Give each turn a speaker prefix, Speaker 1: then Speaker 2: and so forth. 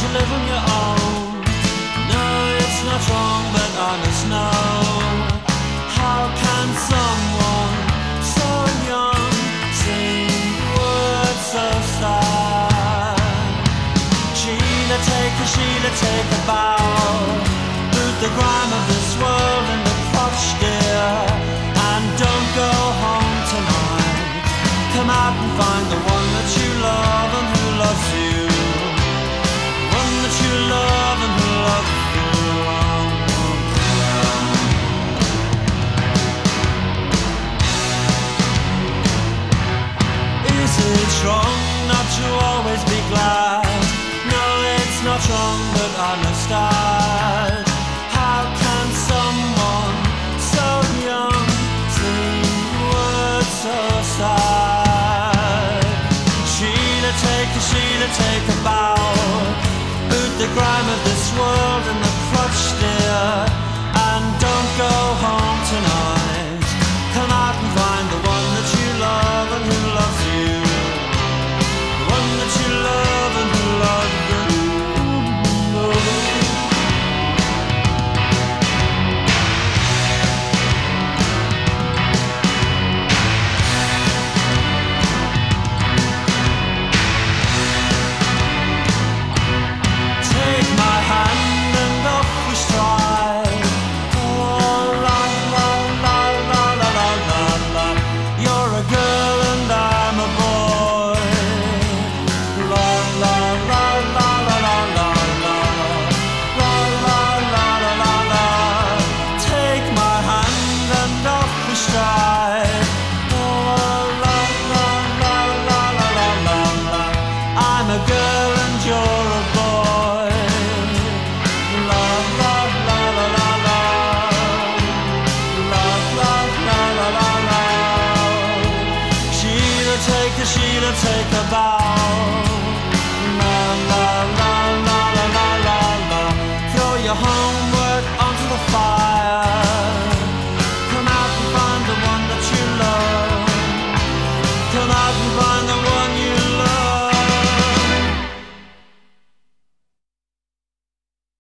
Speaker 1: to live on your own. No, it's not wrong, but I must know. How can someone so young sing words so sad? Sheila, take a bow. Boot the grime of this world in the crotch, dear, and don't go home tonight. Come out and find the one that you love and who loves you. One that you love and who loves you. Is it wrong not to always be glad? No, it's not wrong, but I must add. How can someone so young sing words so sad? Sheila, take a bow. Boot the grime of this world in the crotch, dear, and don't go home tonight. Come out and find the one that you love and who loves you. The one that you love and who loves you. Sheila, take a bow.